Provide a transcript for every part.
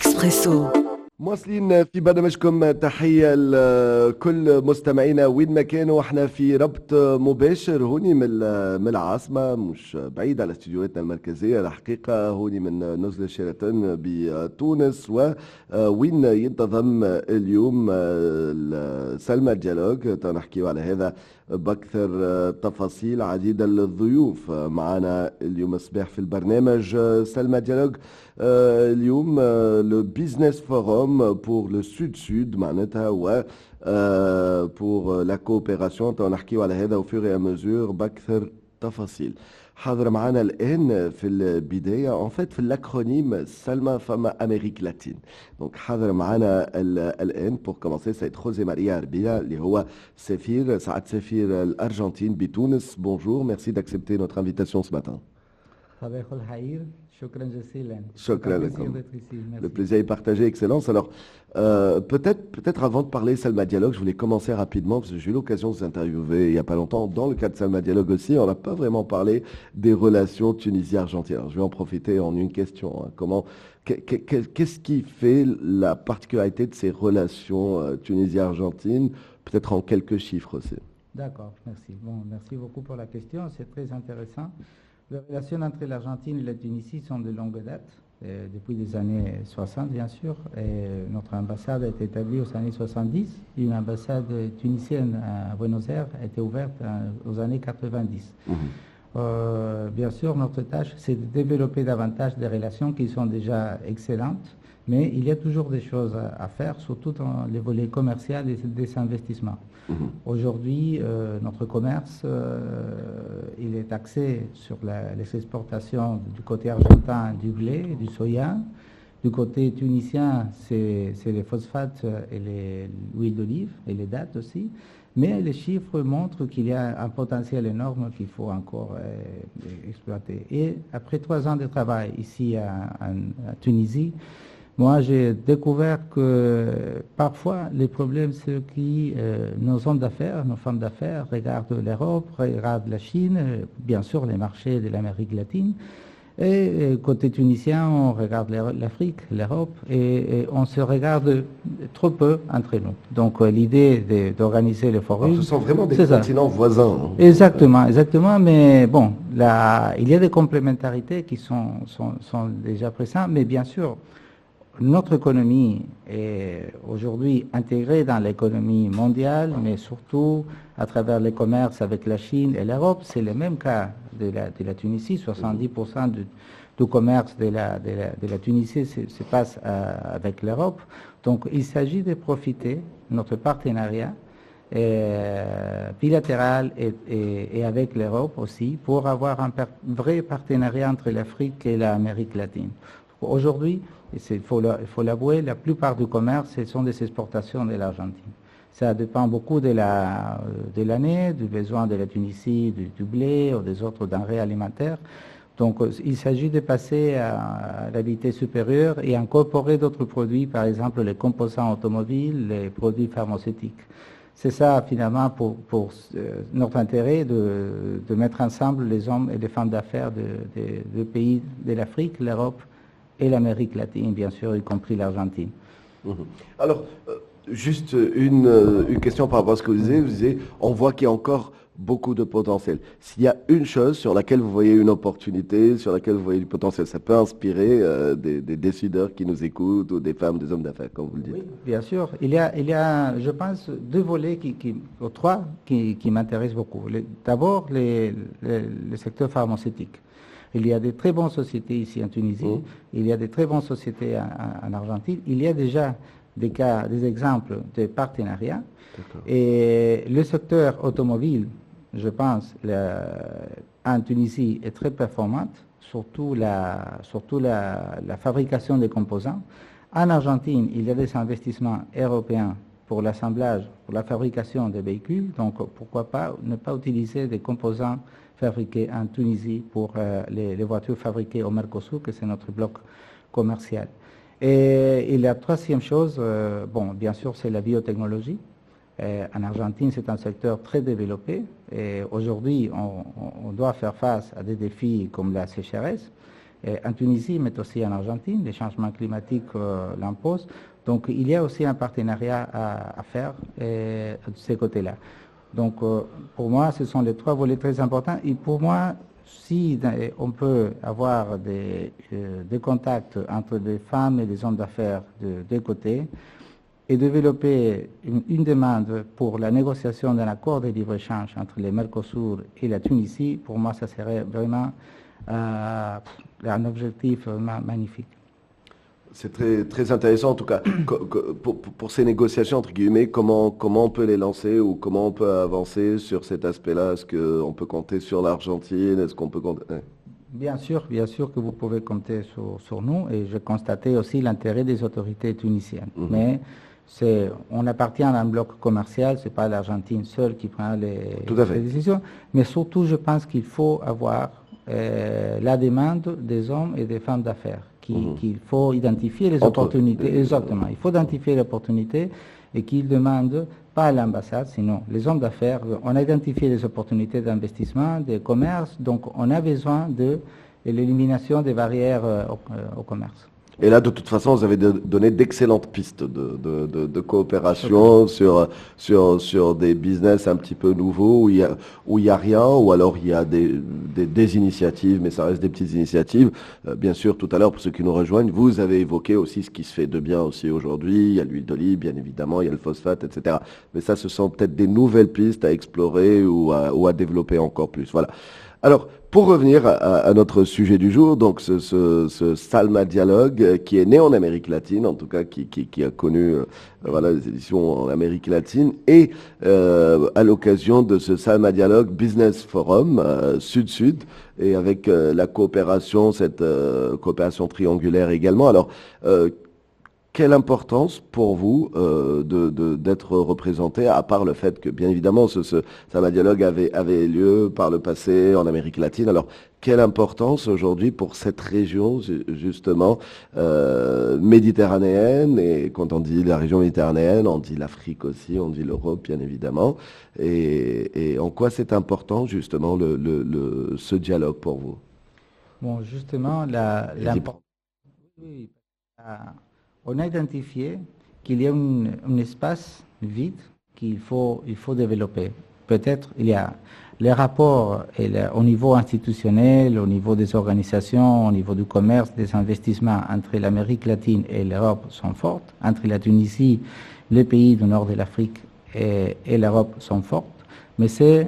إكسبريسو. مواصلين في برنامجكم تحية لكل مستمعينا وين ما كانوا. احنا في ربط مباشر هوني من العاصمة، مش بعيد على استديوهاتنا المركزية الحقيقة، هوني من نزلة شيراتون بتونس، وين ينتظم اليوم سلمى ديالوج. نحكيو على هذا بأكثر تفاصيل. عديدة الضيوف معنا اليوم الصباح في البرنامج. سلمى ديالوج اليوم لو بيزنس فوروم بور لو سود سود معناتها، و بور لا كوبيراسيون. نحكيو على هذا وفور مزور باكثر تفاصيل. حاضر معنا الان في البدايه ان فيت في الاكرونيم سلمى فما امريك لاتين. دونك حاضر معنا الان بور كومونسي سيد خوزي ماريا ربيع اللي هو سفير سعاده سفير الارجنتين بتونس. بونجور، ميرسي d'accepter notre invitation ce matin. صباح الخير، شكرا جزيلا. شكرا لكم. Le plaisir est partagé, excellence. Alors, peut-être avant de parler Salma Dialogue, je voulais commencer rapidement, parce que j'ai eu l'occasion de vous interviewer il n'y a pas longtemps. Dans le cas de Salma Dialogue aussi, on n'a pas vraiment parlé des relations Tunisie-Argentine. Alors, je vais en profiter en une question. Qu'est-ce qui fait la particularité de ces relations Tunisie-Argentine? Peut-être en quelques chiffres aussi. D'accord, merci. Bon, merci beaucoup pour la question, c'est très intéressant. Les relations entre l'Argentine et la Tunisie sont de longue date, depuis les années 60 bien sûr. Et notre ambassade a été établie aux années 70. Une ambassade tunisienne à Buenos Aires a été ouverte aux années 90. Bien sûr, notre tâche, c'est de développer davantage des relations qui sont déjà excellentes, mais il y a toujours des choses à faire, surtout dans les volets commerciaux et des investissements. Aujourd'hui, notre commerce, il est axé sur les exportations du côté argentin du blé, du soja. Du côté tunisien, c'est les phosphates et l'huile d'olive et les dattes aussi. Mais les chiffres montrent qu'il y a un potentiel énorme qu'il faut encore exploiter. Et après 3 ans de travail ici à Tunisie, moi, j'ai découvert que parfois, les problèmes, c'est que nos hommes d'affaires, nos femmes d'affaires regardent l'Europe, regardent la Chine, bien sûr les marchés de l'Amérique latine. Et côté tunisien, on regarde l'Afrique, l'Europe, et on se regarde trop peu entre nous. Donc l'idée d'organiser le forum... Ce sont vraiment des continents voisins. Exactement, exactement. Mais bon, il y a des complémentarités qui sont déjà présentes, mais bien sûr, notre économie est aujourd'hui intégrée dans l'économie mondiale, mais surtout à travers le commerce avec la Chine et l'Europe. C'est le même cas de la Tunisie. 70% du commerce de la Tunisie se passe avec l'Europe. Donc il s'agit de profiter de notre partenariat bilatéral et avec l'Europe aussi pour avoir un vrai partenariat entre l'Afrique et l'Amérique latine. Aujourd'hui, il faut l'avouer, la plupart du commerce, ce sont des exportations de l'Argentine. Ça dépend beaucoup de l'année, du besoin de la Tunisie, du blé ou des autres denrées alimentaires. Donc, il s'agit de passer à la vitesse supérieure et incorporer d'autres produits, par exemple les composants automobiles, les produits pharmaceutiques. C'est ça, finalement, pour notre intérêt de mettre ensemble les hommes et les femmes d'affaires des pays de l'Afrique, l'Europe et l'Amérique latine, bien sûr, y compris l'Argentine. Alors, juste une question par rapport à ce que vous disiez, on voit qu'il y a encore beaucoup de potentiel. S'il y a une chose sur laquelle vous voyez une opportunité, sur laquelle vous voyez du potentiel, ça peut inspirer des décideurs qui nous écoutent ou des femmes, des hommes d'affaires, comme vous le dites. Oui, bien sûr. Il y a, je pense, 2 volets, ou 3 qui m'intéressent beaucoup. D'abord, le secteur pharmaceutique. Il y a de très bonnes sociétés ici en Tunisie, il y a de très bonnes sociétés en Argentine, il y a déjà des exemples de partenariats. Et le secteur automobile, je pense, en Tunisie est très performante, surtout la fabrication des composants. En Argentine, il y a des investissements européens pour l'assemblage, pour la fabrication des véhicules, donc pourquoi pas ne pas utiliser des composants fabriqués en Tunisie pour les voitures fabriquées au Mercosur, que c'est notre bloc commercial. Et la troisième chose, bien sûr, c'est la biotechnologie. En Argentine, c'est un secteur très développé. Et aujourd'hui, on doit faire face à des défis comme la sécheresse. en Tunisie, mais aussi en Argentine. Les changements climatiques l'imposent. Donc, il y a aussi un partenariat à faire de ces côtés-là. Donc, pour moi, ce sont les trois volets très importants. Et pour moi, si on peut avoir des contacts entre les femmes et les hommes d'affaires de deux côtés et développer une demande pour la négociation d'un accord de libre-échange entre les Mercosur et la Tunisie, pour moi, ça serait vraiment un objectif magnifique. C'est très, très intéressant en tout cas. Pour ces négociations, entre guillemets, comment on peut les lancer ou comment on peut avancer sur cet aspect-là? Est-ce qu'on peut compter sur l'Argentine? Est-ce qu'on peut compter... Bien sûr que vous pouvez compter sur nous et j'ai constaté aussi l'intérêt des autorités tunisiennes. Mais on appartient à un bloc commercial, ce n'est pas l'Argentine seule qui prend les décisions. Mais surtout, je pense qu'il faut avoir la demande des hommes et des femmes d'affaires. Qu'il faut identifier les opportunités. Exactement. Il faut identifier les opportunités et qu'ils demandent, pas à l'ambassade, sinon les hommes d'affaires. On a identifié les opportunités d'investissement, de commerce, donc on a besoin de l'élimination des barrières au commerce. Et là, de toute façon, vous avez donné d'excellentes pistes de coopération sur des business un petit peu nouveaux où il y a rien, ou alors il y a des initiatives, mais ça reste des petites initiatives. Bien sûr, tout à l'heure, pour ceux qui nous rejoignent, vous avez évoqué aussi ce qui se fait de bien aussi aujourd'hui. Il y a l'huile d'olive, bien évidemment, il y a le phosphate, etc. Mais ça, ce sont peut-être des nouvelles pistes à explorer ou à développer encore plus. Voilà. Alors, pour revenir à notre sujet du jour, donc ce Salma Dialogue qui est né en Amérique latine, en tout cas qui a connu les éditions en Amérique latine, et à l'occasion de ce Salma Dialogue Business Forum Sud-Sud, et avec la coopération, cette coopération triangulaire également. Alors, quelle importance pour vous d'être représenté, à part le fait que, bien évidemment, ce Salma Dialogue avait lieu par le passé en Amérique latine. Alors, quelle importance aujourd'hui pour cette région, justement, méditerranéenne? Et quand on dit la région méditerranéenne, on dit l'Afrique aussi, on dit l'Europe, bien évidemment. Et en quoi c'est important, justement, ce dialogue pour vous? Bon, justement, on a identifié qu'il y a un espace vide qu'il faut développer. Peut-être il y a les rapports au niveau institutionnel, au niveau des organisations, au niveau du commerce, des investissements entre l'Amérique latine et l'Europe sont forts. Entre la Tunisie, les pays du nord de l'Afrique et l'Europe sont forts. Mais c'est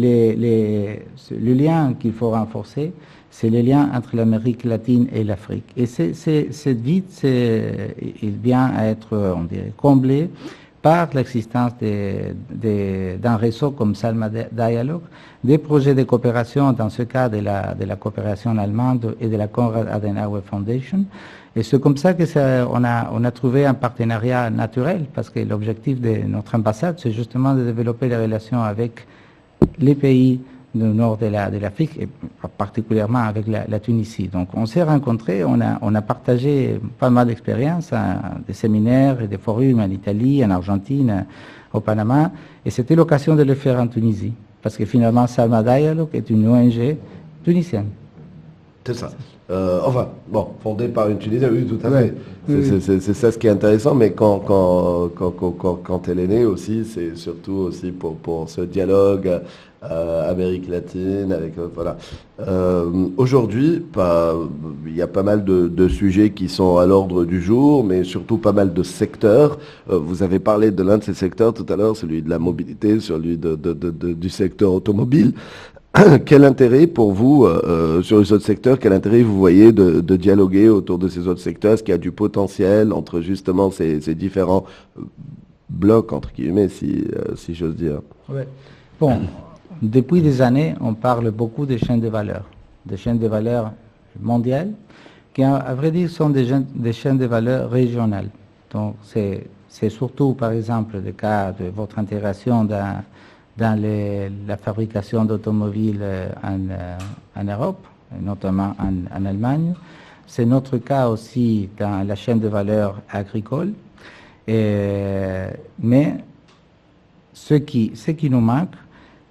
le lien qu'il faut renforcer, c'est le lien entre l'Amérique latine et l'Afrique. Et cette vide, il vient à être, on dirait, comblé par l'existence d'un réseau comme Salma Dialogue, des projets de coopération, dans ce cas de la coopération allemande et de la Konrad Adenauer Foundation. Et c'est comme ça on a trouvé un partenariat naturel, parce que l'objectif de notre ambassade, c'est justement de développer les relations avec les pays du nord de l'Afrique, et particulièrement avec la Tunisie. Donc on s'est rencontrés, on a partagé pas mal d'expériences, des séminaires et des forums en Italie, en Argentine, au Panama, et c'était l'occasion de le faire en Tunisie, parce que finalement Salma Dialogue est une ONG tunisienne. C'est ça. Fondée par une Tunisienne, oui, tout à fait. C'est ça ce qui est intéressant, mais quand elle est née aussi, c'est surtout aussi pour ce dialogue Amérique latine, avec aujourd'hui, il y a pas mal de sujets qui sont à l'ordre du jour, mais surtout pas mal de secteurs. Vous avez parlé de l'un de ces secteurs tout à l'heure, celui de la mobilité, celui du secteur automobile. Quel intérêt pour vous, sur les autres secteurs, quel intérêt vous voyez de dialoguer autour de ces autres secteurs? Est-ce qu'il y a du potentiel entre justement ces différents blocs, entre guillemets, si j'ose dire? Oui. Bon, depuis des années, on parle beaucoup des chaînes de valeur mondiales, qui, à vrai dire, sont des chaînes de valeur régionales. Donc, c'est surtout, par exemple, le cas de votre intégration dans la fabrication d'automobiles en Europe, notamment en Allemagne. C'est notre cas aussi dans la chaîne de valeur agricole. Mais ce qui nous manque,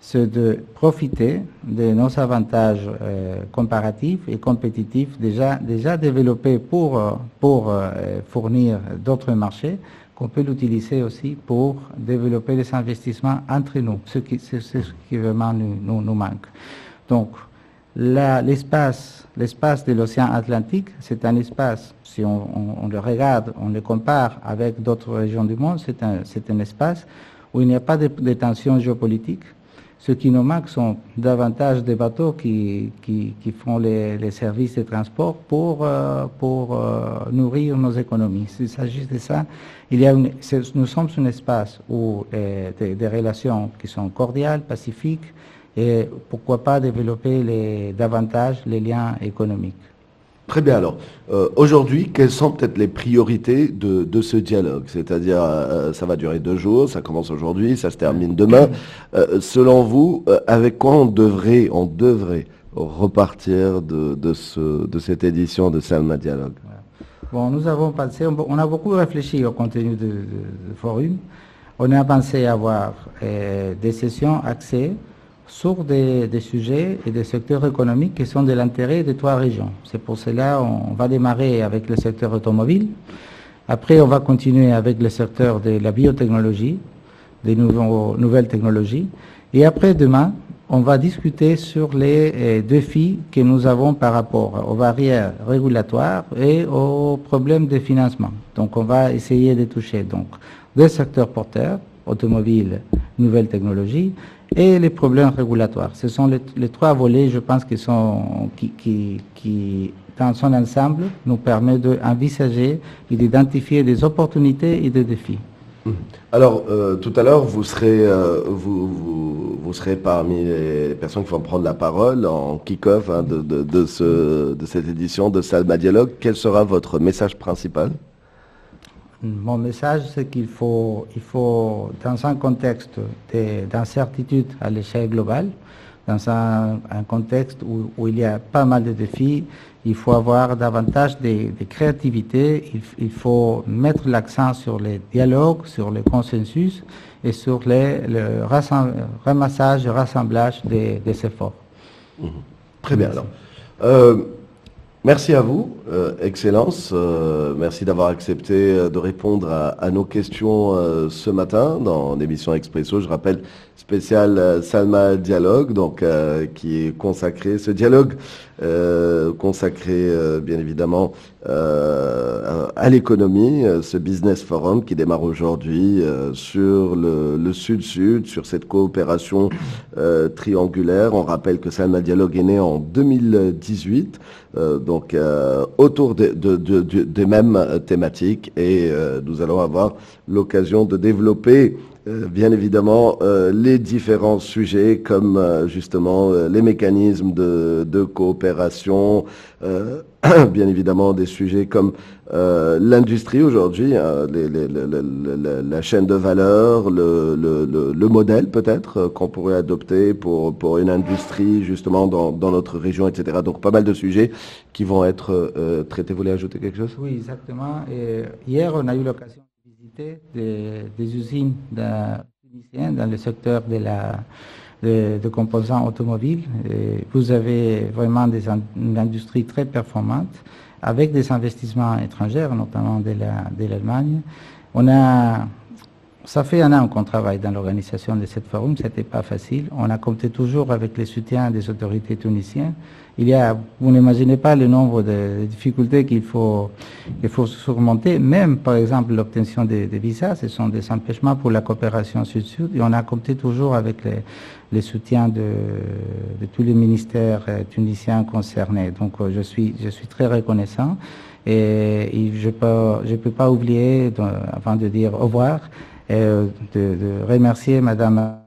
c'est de profiter de nos avantages comparatifs et compétitifs déjà développés pour fournir d'autres marchés, qu'on peut l'utiliser aussi pour développer les investissements entre nous, c'est ce qui vraiment nous manque. Donc, l'espace de l'océan Atlantique, c'est un espace, si on le regarde, on le compare avec d'autres régions du monde, c'est un espace où il n'y a pas de tensions géopolitiques. Ce qui nous manque sont davantage des bateaux qui font les services de transport pour nourrir nos économies. S'il s'agit de ça, nous sommes un espace où des relations qui sont cordiales, pacifiques, et pourquoi pas développer davantage les liens économiques. Très bien. Alors, aujourd'hui, quelles sont peut-être les priorités de ce dialogue? C'est-à-dire, ça va durer 2 jours, ça commence aujourd'hui, ça se termine demain. Selon vous, avec quoi on devrait repartir de cette édition de Salma Dialogue? Bon, nous avons pensé, on a beaucoup réfléchi au contenu du forum. On a pensé avoir des sessions axées sur des sujets et des secteurs économiques qui sont de l'intérêt des 3 régions. C'est pour cela qu'on va démarrer avec le secteur automobile. Après, on va continuer avec le secteur de la biotechnologie, des nouvelles technologies. Et après, demain, on va discuter sur les défis que nous avons par rapport aux barrières régulatoires et aux problèmes de financement. Donc, on va essayer de toucher donc des secteurs porteurs, automobile, nouvelles technologies, et les problèmes régulatoires. Ce sont les 3 volets, je pense, qui dans son ensemble, nous permettent d'envisager et d'identifier des opportunités et des défis. Alors, tout à l'heure, vous serez parmi les personnes qui vont prendre la parole en kick-off de cette édition de Salma Dialogue. Quel sera votre message principal? Mon message, c'est qu'il faut, dans un contexte d'incertitude à l'échelle globale, dans un contexte où il y a pas mal de défis, il faut avoir davantage de créativité, il faut mettre l'accent sur les dialogues, sur le consensus et sur le ramassage et rassemblage des efforts. Très bien. Alors. Merci à vous, Excellence. Merci d'avoir accepté de répondre à nos questions ce matin dans l'émission Expresso. Je rappelle, spécial Salma Dialogue, donc qui est consacré, ce dialogue consacré bien évidemment à l'économie, ce business forum qui démarre aujourd'hui sur le Sud-Sud, sur cette coopération triangulaire. On rappelle que Salma Dialogue est né en 2018. Donc autour des mêmes thématiques et nous allons avoir l'occasion de développer bien évidemment les différents sujets comme justement les mécanismes de coopération, bien évidemment des sujets comme l'industrie aujourd'hui, la chaîne de valeur, le modèle peut-être qu'on pourrait adopter pour une industrie justement dans notre région, etc. Donc pas mal de sujets qui vont être traités. Vous voulez ajouter quelque chose? Oui, exactement. Et hier, on a eu l'occasion de visiter des usines tunisiennes dans le secteur de composants automobiles. Et vous avez vraiment une industrie très performante avec des investissements étrangers, notamment de l'Allemagne. Ça fait 1 an qu'on travaille dans l'organisation de cette forum, ce n'était pas facile. On a compté toujours avec le soutien des autorités tunisiennes. Vous n'imaginez pas le nombre de difficultés qu'il faut surmonter. Même, par exemple, l'obtention des visas, ce sont des empêchements pour la coopération sud-sud. Et on a compté toujours avec le soutien de tous les ministères tunisiens concernés. Donc, je suis très reconnaissant. Et je peux pas oublier, avant de dire au revoir, de remercier Madame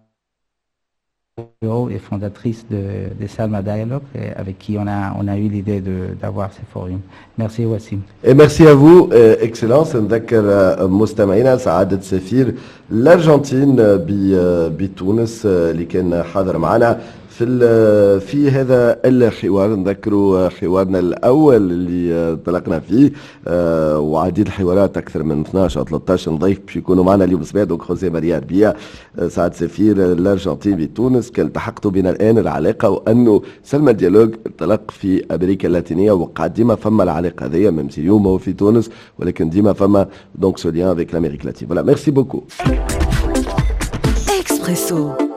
et fondatrice de Salma Dialogue, avec qui on a eu l'idée d'avoir ce forum. Merci Wassim. Et merci à vous, Excellence. نذكر مستمعينا سعادة سفير الأرجنتين بتونس اللي كان حاضر معنا في هذا الحوار نذكروا حوارنا الاول اللي انطلقنا فيه وعديد الحوارات اكثر من 12 او 13 ضيف باش يكونوا معنا اليوم صباح. دونك خوسيه ماريا ربيع سعد سفير الارجنتين بتونس، كان التحقتوا بنا الان العلاقه وانه سلمى الديالوج انطلق في امريكا اللاتينيه وقعد ديما فما العلاقه هذيا ميم سي اليوم هو في تونس ولكن ديما فما دونك سو ليان افيك لامريك لاتين. فوالا ميرسي بوكو. Expresso.